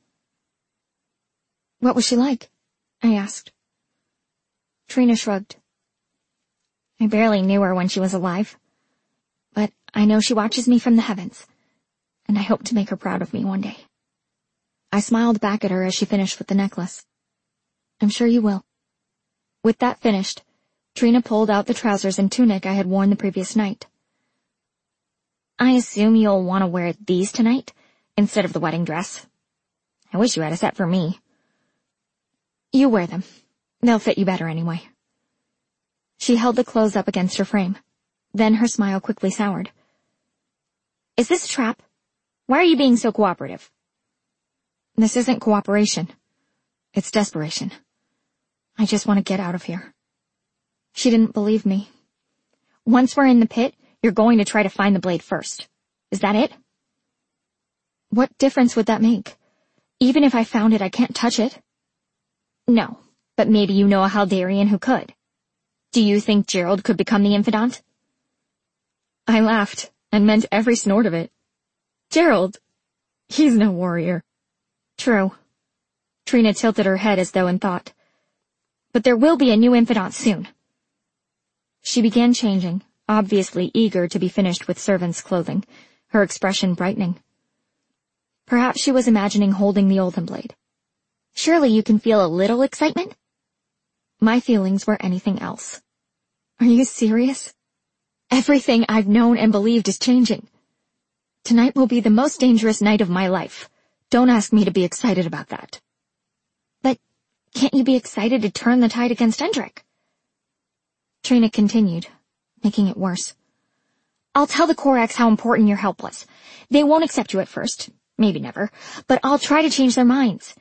"What was she like?" I asked. Trina shrugged. "I barely knew her when she was alive. But I know she watches me from the heavens, and I hope to make her proud of me one day." I smiled back at her as she finished with the necklace. "I'm sure you will." With that finished, Trina pulled out the trousers and tunic I had worn the previous night. "I assume you'll want to wear these tonight, instead of the wedding dress. I wish you had a set for me." "You wear them. They'll fit you better anyway." She held the clothes up against her frame. Then her smile quickly soured. "Is this a trap? Why are you being so cooperative?" "This isn't cooperation. It's desperation. I just want to get out of here." She didn't believe me. "Once we're in the pit, you're going to try to find the blade first. Is that it?" "What difference would that make? Even if I found it, I can't touch it." "No, but maybe you know a Haldarian who could. Do you think Gerald could become the Infidant?" I laughed, and meant every snort of it. "Gerald? He's no warrior." "True." Trina tilted her head as though in thought. "But there will be a new Infidant soon." She began changing, obviously eager to be finished with servant's clothing, her expression brightening. Perhaps she was imagining holding the olden blade. "Surely you can feel a little excitement?" My feelings were anything else. "Are you serious? Everything I've known and believed is changing. Tonight will be the most dangerous night of my life. Don't ask me to be excited about that." "But can't you be excited to turn the tide against Hendrik?" Trina continued, making it worse. "I'll tell the Corax how important your help was. They won't accept you at first, maybe never, but I'll try to change their minds.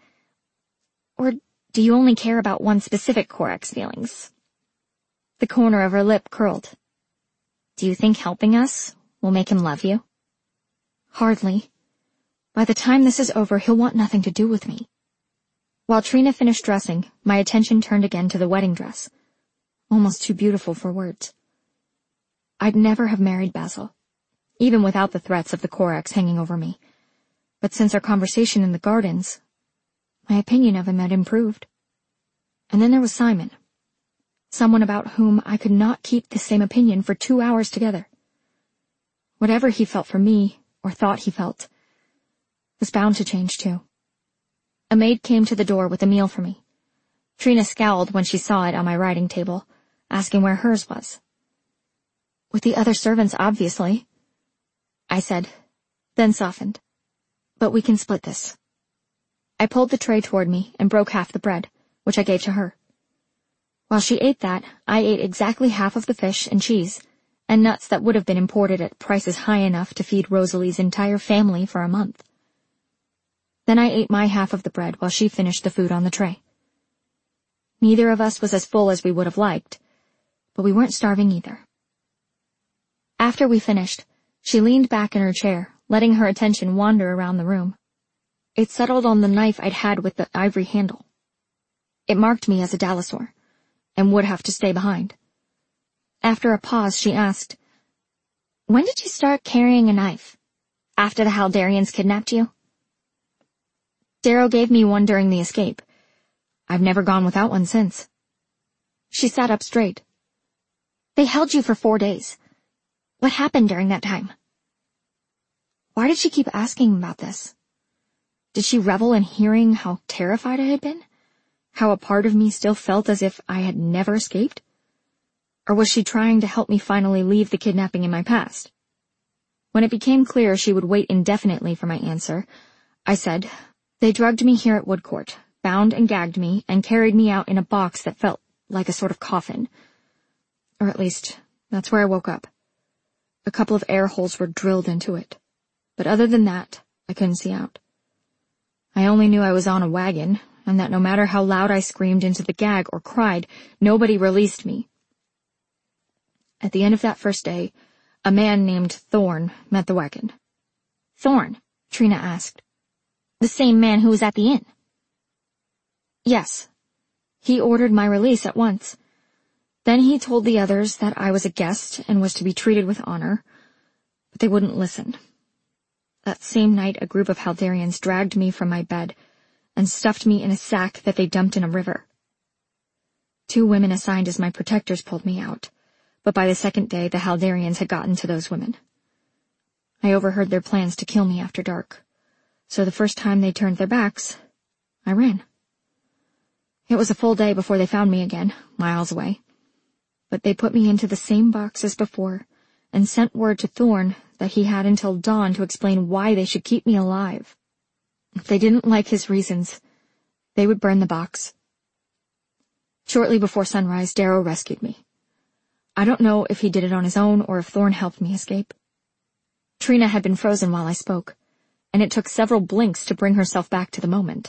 Or do you only care about one specific Corax feelings?" The corner of her lip curled. "Do you think helping us will make him love you?" "Hardly. By the time this is over, he'll want nothing to do with me." While Trina finished dressing, my attention turned again to the wedding dress, almost too beautiful for words. I'd never have married Basil, even without the threats of the Corax hanging over me, but since our conversation in the gardens, my opinion of him had improved. And then there was Simon, someone about whom I could not keep the same opinion for 2 hours together. Whatever he felt for me, or thought he felt, was bound to change too. A maid came to the door with a meal for me. Trina scowled when she saw it on my writing table, asking where hers was. "With the other servants, obviously," I said, then softened. "But we can split this." I pulled the tray toward me and broke half the bread, which I gave to her. While she ate that, I ate exactly half of the fish and cheese, and nuts that would have been imported at prices high enough to feed Rosalie's entire family for a month. Then I ate my half of the bread while she finished the food on the tray. Neither of us was as full as we would have liked, but we weren't starving either. After we finished, she leaned back in her chair, letting her attention wander around the room. It settled on the knife I'd had with the ivory handle. It marked me as a Dalisaur, and would have to stay behind. After a pause, she asked, "When did you start carrying a knife? After the Haldarians kidnapped you?" Darrow gave me one during the escape. I've never gone without one since. She sat up straight. "They held you for 4 days. What happened during that time?" Why did she keep asking about this? Did she revel in hearing how terrified I had been? How a part of me still felt as if I had never escaped? Or was she trying to help me finally leave the kidnapping in my past? When it became clear she would wait indefinitely for my answer, I said, "They drugged me here at Woodcourt, bound and gagged me, and carried me out in a box that felt like a sort of coffin. Or at least, that's where I woke up. A couple of air holes were drilled into it. But other than that, I couldn't see out. I only knew I was on a wagon, and that no matter how loud I screamed into the gag or cried, nobody released me. At the end of that first day, a man named Thorne met the wagon." "Thorne?" Trina asked. "The same man who was at the inn?" "Yes. He ordered my release at once. Then he told the others that I was a guest and was to be treated with honor, but they wouldn't listen. That same night, a group of Haldarians dragged me from my bed and stuffed me in a sack that they dumped in a river. 2 women assigned as my protectors pulled me out, but by the second day the Haldarians had gotten to those women. I overheard their plans to kill me after dark, so the first time they turned their backs, I ran. It was a full day before they found me again, miles away. But they put me into the same box as before, and sent word to Thorne that he had until dawn to explain why they should keep me alive. If they didn't like his reasons, they would burn the box. Shortly before sunrise, Darrow rescued me. I don't know if he did it on his own or if Thorne helped me escape. Trina had been frozen while I spoke, and it took several blinks to bring herself back to the moment.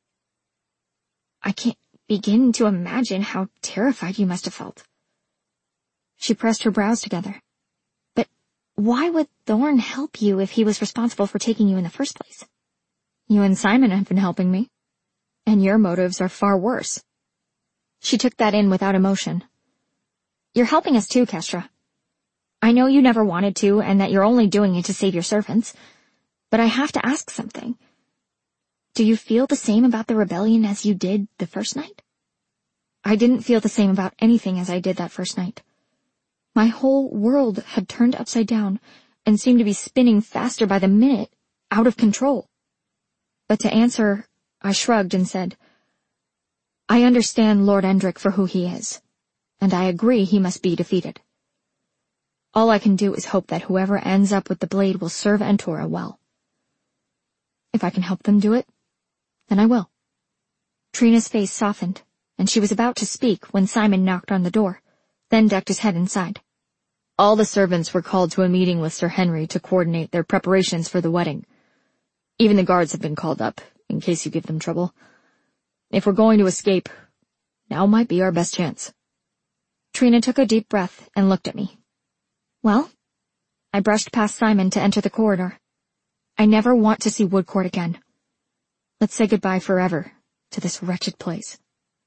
"I can't begin to imagine how terrified you must have felt." She pressed her brows together. "But why would Thorne help you if he was responsible for taking you in the first place? You and Simon have been helping me, and your motives are far worse." She took that in without emotion. "You're helping us too, Kestra. I know you never wanted to, and that you're only doing it to save your servants, but I have to ask something. Do you feel the same about the rebellion as you did the first night?" I didn't feel the same about anything as I did that first night. My whole world had turned upside down and seemed to be spinning faster by the minute, out of control. But to answer, I shrugged and said, "I understand Lord Endrick for who he is, and I agree he must be defeated. All I can do is hope that whoever ends up with the blade will serve Entora well. If I can help them do it, then I will." Trina's face softened, and she was about to speak when Simon knocked on the door, then ducked his head inside. "All the servants were called to a meeting with Sir Henry to coordinate their preparations for the wedding. Even the guards have been called up, in case you give them trouble. If we're going to escape, now might be our best chance." Trina took a deep breath and looked at me. "Well?" I brushed past Simon to enter the corridor. "I never want to see Woodcourt again. Let's say goodbye forever to this wretched place."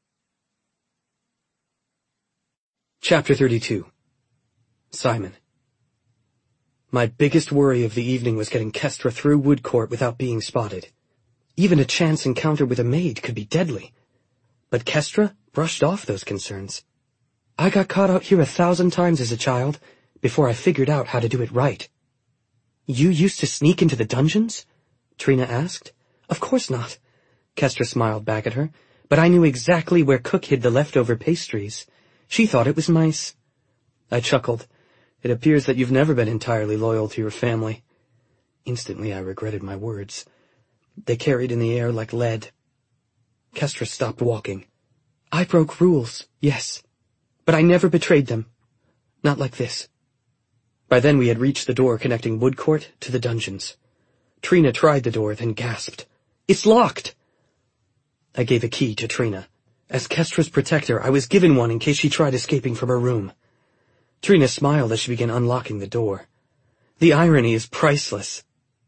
Chapter 32. Simon. My biggest worry of the evening was getting Kestra through Woodcourt without being spotted. Even a chance encounter with a maid could be deadly. But Kestra brushed off those concerns. I got caught out here 1,000 times as a child before I figured out how to do it right. "You used to sneak into the dungeons?" Trina asked. "Of course not." Kestra smiled back at her, "but I knew exactly where Cook hid the leftover pastries. She thought it was mice." I chuckled. "It appears that you've never been entirely loyal to your family." Instantly I regretted my words. They carried in the air like lead. Kestra stopped walking. "I broke rules, yes, but I never betrayed them. Not like this." By then we had reached the door connecting Woodcourt to the dungeons. Trina tried the door, then gasped, "It's locked!" I gave a key to Trina. As Kestra's protector, I was given one in case she tried escaping from her room. Trina smiled as she began unlocking the door. The irony is priceless.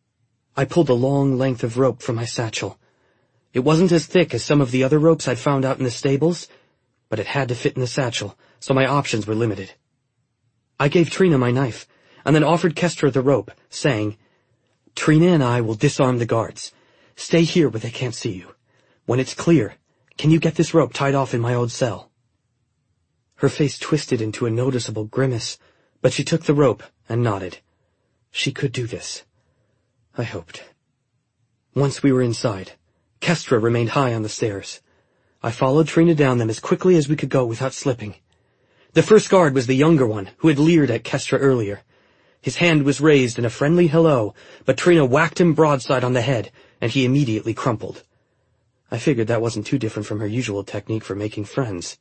I pulled a long length of rope from my satchel. It wasn't as thick as some of the other ropes I'd found out in the stables, but it had to fit in the satchel, so my options were limited. I gave Trina my knife, and then offered Kestra the rope, saying, "Trina and I will disarm the guards. Stay here where they can't see you. When it's clear, can you get this rope tied off in my old cell?" Her face twisted into a noticeable grimace, but she took the rope and nodded. She could do this. I hoped. Once we were inside, Kestra remained high on the stairs. I followed Trina down them as quickly as we could go without slipping. The first guard was the younger one, who had leered at Kestra earlier. His hand was raised in a friendly hello, but Trina whacked him broadside on the head, and he immediately crumpled. I figured that wasn't too different from her usual technique for making friends.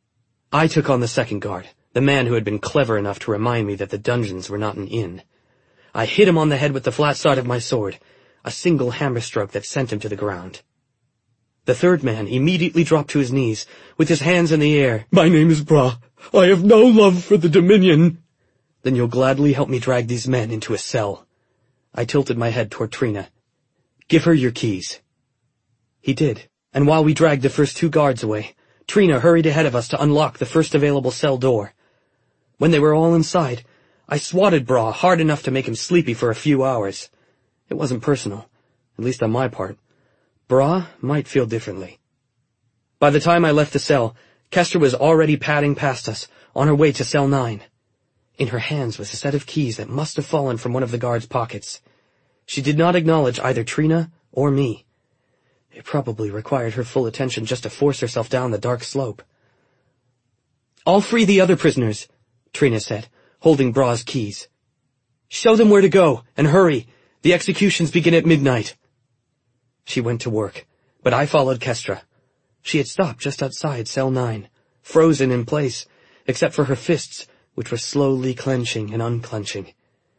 I took on the second guard, the man who had been clever enough to remind me that the dungeons were not an inn. I hit him on the head with the flat side of my sword, a single hammer stroke that sent him to the ground. The third man immediately dropped to his knees, with his hands in the air. "My name is Bra. I have no love for the Dominion." "Then you'll gladly help me drag these men into a cell." I tilted my head toward Trina. "Give her your keys." He did, and while we dragged the first two guards away, Trina hurried ahead of us to unlock the first available cell door. When they were all inside, I swatted Bra hard enough to make him sleepy for a few hours. It wasn't personal, at least on my part. Bra might feel differently. By the time I left the cell, Kestra was already padding past us, on her way to cell 9. In her hands was a set of keys that must have fallen from one of the guards' pockets. She did not acknowledge either Trina or me. It probably required her full attention just to force herself down the dark slope. "I'll free the other prisoners," Trina said, holding Bra's keys. "Show them where to go, and hurry. The executions begin at midnight." She went to work, but I followed Kestra. She had stopped just outside cell 9, frozen in place, except for her fists, which were slowly clenching and unclenching.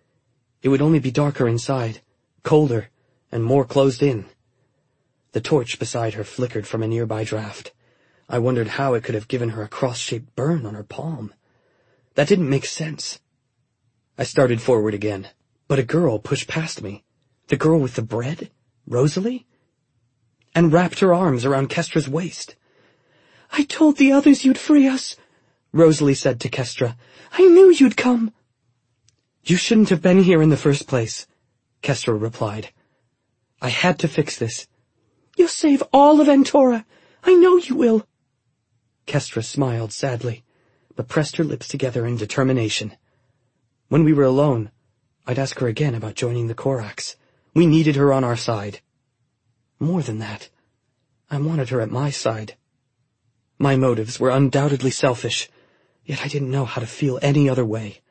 It would only be darker inside, colder, and more closed in. The torch beside her flickered from a nearby draft. I wondered how it could have given her a cross-shaped burn on her palm. That didn't make sense. I started forward again, but a girl pushed past me. The girl with the bread? Rosalie? And wrapped her arms around Kestra's waist. "I told the others you'd free us," Rosalie said to Kestra. "I knew you'd come." "You shouldn't have been here in the first place," Kestra replied. "I had to fix this." "You'll save all of Antora. I know you will." Kestra smiled sadly, but pressed her lips together in determination. When we were alone, I'd ask her again about joining the Corax. We needed her on our side. More than that, I wanted her at my side. My motives were undoubtedly selfish, yet I didn't know how to feel any other way.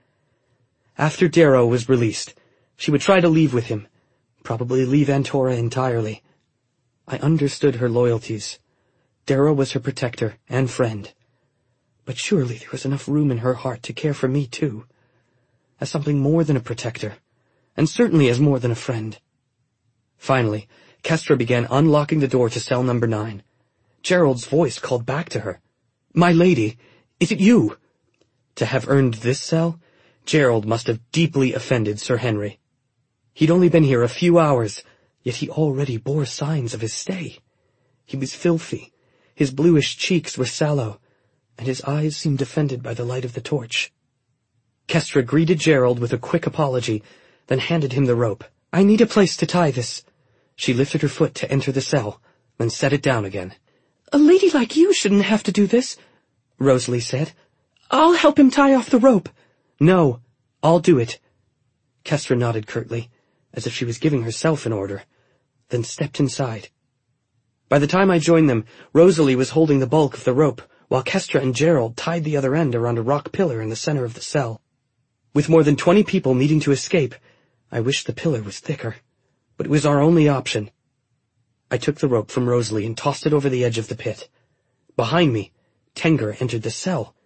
After Darrow was released, she would try to leave with him, probably leave Antora entirely. I understood her loyalties. Darrow was her protector and friend. But surely there was enough room in her heart to care for me too, as something more than a protector, and certainly as more than a friend. Finally, Kestra began unlocking the door to cell number 9. Gerald's voice called back to her. "My lady, is it you?" To have earned this cell, Gerald must have deeply offended Sir Henry. He'd only been here a few hours, yet he already bore signs of his stay. He was filthy, his bluish cheeks were sallow, and his eyes seemed offended by the light of the torch. Kestra greeted Gerald with a quick apology, then handed him the rope. "I need a place to tie this." She lifted her foot to enter the cell, then set it down again. "A lady like you shouldn't have to do this," Rosalie said. "I'll help him tie off the rope." "No, I'll do it." Kestra nodded curtly, as if she was giving herself an order, then stepped inside. By the time I joined them, Rosalie was holding the bulk of the rope, while Kestra and Gerald tied the other end around a rock pillar in the center of the cell. With more than 20 people needing to escape, I wished the pillar was thicker, but it was our only option. I took the rope from Rosalie and tossed it over the edge of the pit. Behind me, Tengur entered the cell.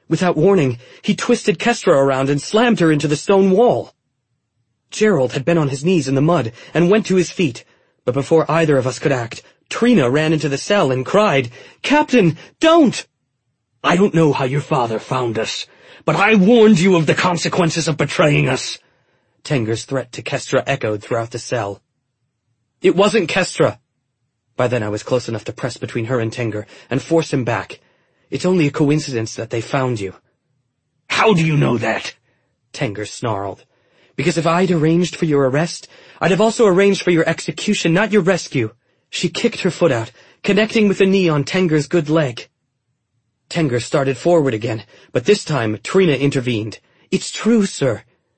Without warning, he twisted Kestra around and slammed her into the stone wall. Gerald had been on his knees in the mud and went to his feet, but before either of us could act, Trina ran into the cell and cried, "Captain, don't!" "I don't know how your father found us, but I warned you of the consequences of betraying us." Tenger's threat to Kestra echoed throughout the cell. "It wasn't Kestra." By then I was close enough to press between her and Tenger and force him back. "It's only a coincidence that they found you." "How do you know that?" Tenger snarled. "Because if I'd arranged for your arrest, I'd have also arranged for your execution, not your rescue." She kicked her foot out, connecting with the knee on Tenger's good leg. Tenger started forward again, but this time Trina intervened. "It's true, sir.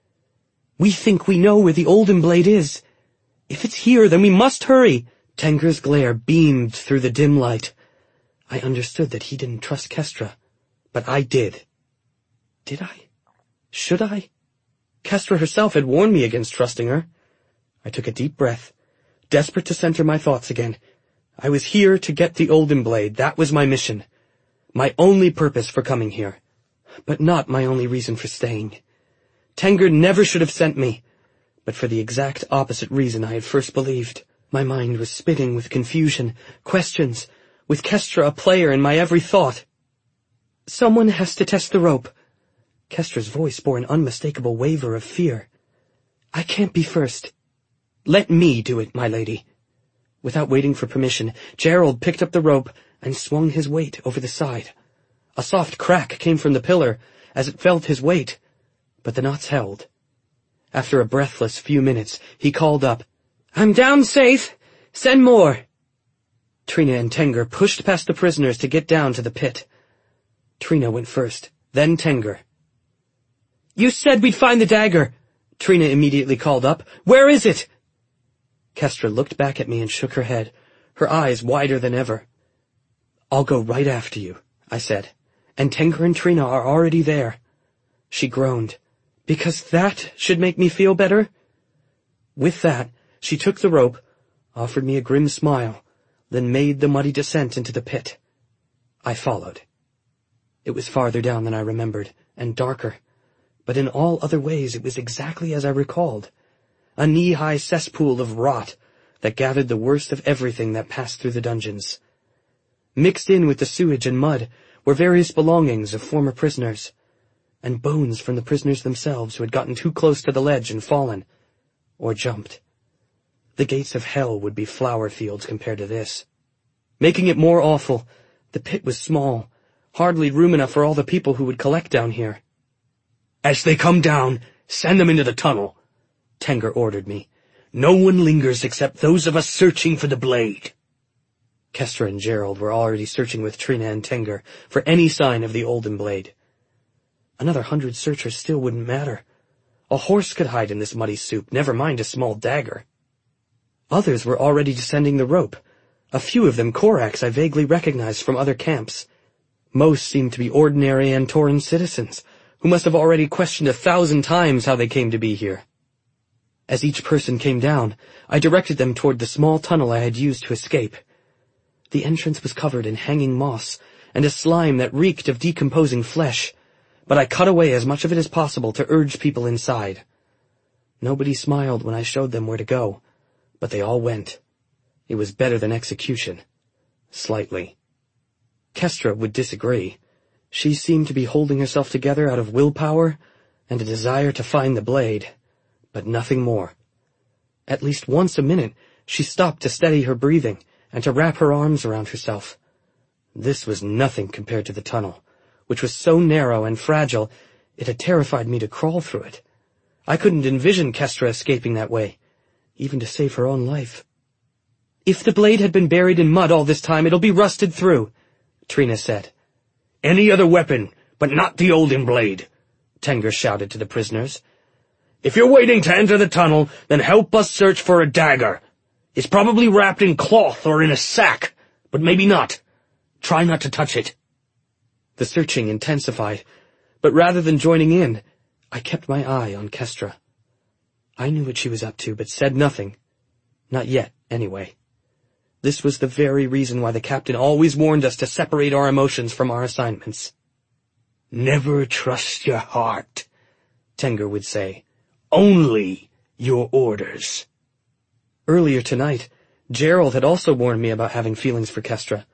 We think we know where the Olden Blade is. If it's here, then we must hurry." Tenger's glare beamed through the dim light. I understood that he didn't trust Kestra, but I did. Did I? Should I? Kestra herself had warned me against trusting her. I took a deep breath, desperate to center my thoughts again. I was here to get the Olden Blade. That was my mission. My only purpose for coming here. But not my only reason for staying. Tenger never should have sent me, but for the exact opposite reason I had first believed. My mind was spinning with confusion, questions, with Kestra a player in my every thought. "Someone has to test the rope." Kestra's voice bore an unmistakable waver of fear. "I can't be first." "Let me do it, my lady." Without waiting for permission, Gerald picked up the rope and swung his weight over the side. A soft crack came from the pillar as it felt his weight, but the knots held. After a breathless few minutes, he called up, "I'm down safe. Send more." Trina and Tenger pushed past the prisoners to get down to the pit. Trina went first, then Tenger. "You said we'd find the dagger," Trina immediately called up. "Where is it?" Kestra looked back at me and shook her head, her eyes wider than ever. "I'll go right after you," I said, "and Tenger and Trina are already there." She groaned. "Because that should make me feel better?" With that, she took the rope, offered me a grim smile, then made the muddy descent into the pit. I followed. It was farther down than I remembered, and darker, but in all other ways it was exactly as I recalled. A knee-high cesspool of rot that gathered the worst of everything that passed through the dungeons. Mixed in with the sewage and mud were various belongings of former prisoners, and bones from the prisoners themselves who had gotten too close to the ledge and fallen, or jumped. The gates of hell would be flower fields compared to this. Making it more awful, the pit was small, hardly room enough for all the people who would collect down here. "As they come down, send them into the tunnel," Tenger ordered me. "No one lingers except those of us searching for the blade." Kestra and Gerald were already searching with Trina and Tenger for any sign of the Olden Blade. Another 100 searchers still wouldn't matter. A horse could hide in this muddy soup, never mind a small dagger. Others were already descending the rope. A few of them Koraks I vaguely recognized from other camps. Most seemed to be ordinary Antoran citizens, who must have already questioned 1,000 times how they came to be here. As each person came down, I directed them toward the small tunnel I had used to escape. The entrance was covered in hanging moss and a slime that reeked of decomposing flesh, but I cut away as much of it as possible to urge people inside. Nobody smiled when I showed them where to go, but they all went. It was better than execution. Slightly. Kestra would disagree. She seemed to be holding herself together out of willpower and a desire to find the blade, but nothing more. At least once a minute, she stopped to steady her breathing and to wrap her arms around herself. This was nothing compared to the tunnel, which was so narrow and fragile it had terrified me to crawl through it. I couldn't envision Kestra escaping that way, even to save her own life. "If the blade had been buried in mud all this time, it'll be rusted through," Trina said. "Any other weapon, but not the Olden Blade," Tenger shouted to the prisoners. "If you're waiting to enter the tunnel, then help us search for a dagger. It's probably wrapped in cloth or in a sack, but maybe not. Try not to touch it." The searching intensified, but rather than joining in, I kept my eye on Kestra. I knew what she was up to, but said nothing. Not yet, anyway. This was the very reason why the captain always warned us to separate our emotions from our assignments. Never trust your heart, Tengur would say. Only your orders. Earlier tonight, Gerald had also warned me about having feelings for Kestra.